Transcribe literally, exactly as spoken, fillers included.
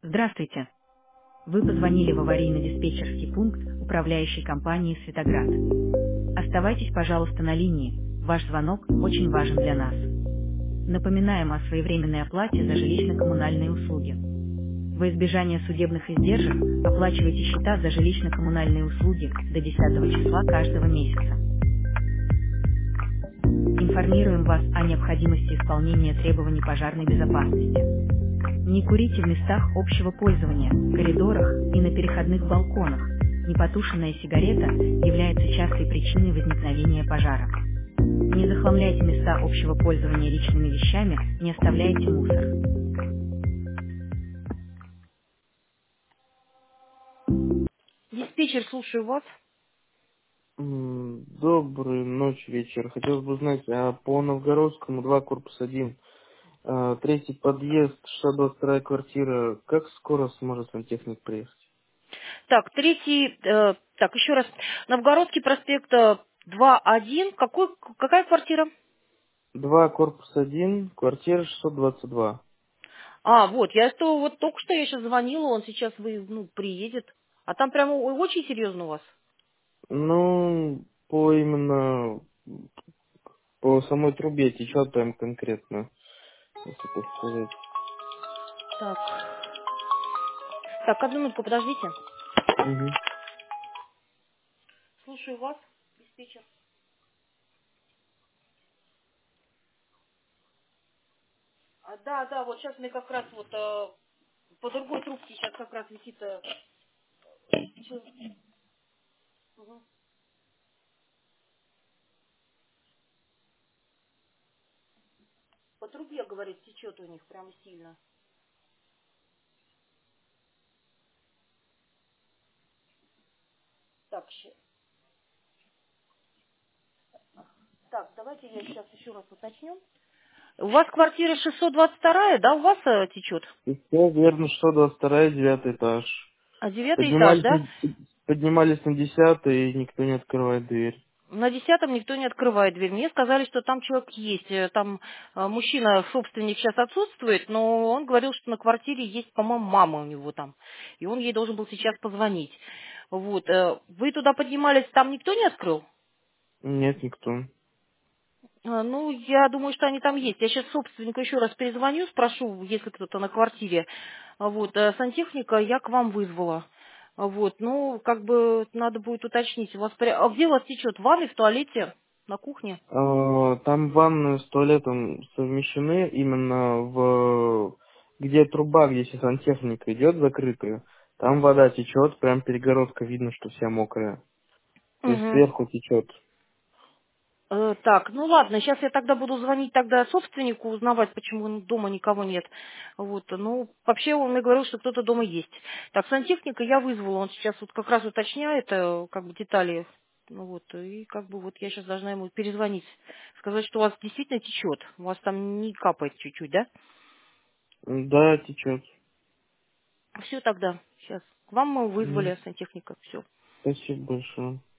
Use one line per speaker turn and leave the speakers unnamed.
Здравствуйте. Вы позвонили в аварийно-диспетчерский пункт управляющей компании «Светоград». Оставайтесь, пожалуйста, на линии. Ваш звонок очень важен для нас. Напоминаем о своевременной оплате за жилищно-коммунальные услуги. Во избежание судебных издержек оплачивайте счета за жилищно-коммунальные услуги до десятого числа каждого месяца. Информируем вас о необходимости исполнения требований пожарной безопасности. Не курите в местах общего пользования, коридорах и на переходных балконах. Непотушенная сигарета является частой причиной возникновения пожара. Не захламляйте места общего пользования личными вещами, не оставляйте мусор. Диспетчер, слушаю вас.
М, Доброй ночи, вечер. Хотелось бы узнать, а по Новгородскому два, корпус один, а, третий подъезд, шестьсот двадцать вторая квартира, как скоро сможет сантехник приехать?
Так, третий, э, так, еще раз. Новгородский проспект э, два один. Какой, какая квартира?
Два, корпус один, квартира шестьсот двадцать два.
А, вот, я что, вот только что я сейчас звонила, он сейчас вы, ну, приедет. А там прямо о- очень серьезно у вас?
Ну, по именно, по самой трубе течет прям конкретно, если так сказать.
Так, так, одну минутку, подождите.
Мгм.
Слушаю вас, диспетчер. А, да, да, вот сейчас мне как раз вот э, по другой трубке сейчас как раз висит... э, чё- мгм. По трубе, говорит, течет у них прям сильно. Так, ща- так, давайте я сейчас еще раз уточню. У вас квартира шестьсот двадцать вторая, да, у вас э, течет?
И все верно, шестьсот двадцать вторая, девятый этаж.
А девятый этаж,
Поднимались,
да?
на- поднимались на десятый, и никто не открывает дверь.
На десятом никто не открывает дверь. Мне сказали, что там человек есть. Э, Там э, мужчина, собственник, сейчас отсутствует, но он говорил, что на квартире есть, по-моему, мама у него там. И он ей должен был сейчас позвонить. Вот. э, Вы туда поднимались, там никто не открыл?
Нет, никто.
А, Ну, я думаю, что они там есть. Я сейчас собственнику еще раз перезвоню, спрошу, если кто-то на квартире. А Вот, э, сантехника я к вам вызвала. А Вот, ну, как бы надо будет уточнить. У вас, поря- а где у вас течет? В ванной, в туалете, на кухне?
А, Там ванны с туалетом совмещены именно в... Где труба, где сейчас сантехника идет закрытая, там вода течет, прям перегородка, видно, что вся мокрая. То есть
Мгм.
сверху течет.
Э, Так, ну ладно, сейчас я тогда буду звонить тогда собственнику, узнавать, почему дома никого нет. Вот, ну, вообще он мне говорил, что кто-то дома есть. Так, сантехника я вызвала, он сейчас вот как раз уточняет, э, как бы, детали. Ну вот, и как бы вот я сейчас должна ему перезвонить, сказать, что у вас действительно течет, у вас там не капает чуть-чуть, да?
Да, течет.
Все тогда, сейчас. К вам мы
Мгм.
вызвали сантехника, все.
Спасибо большое.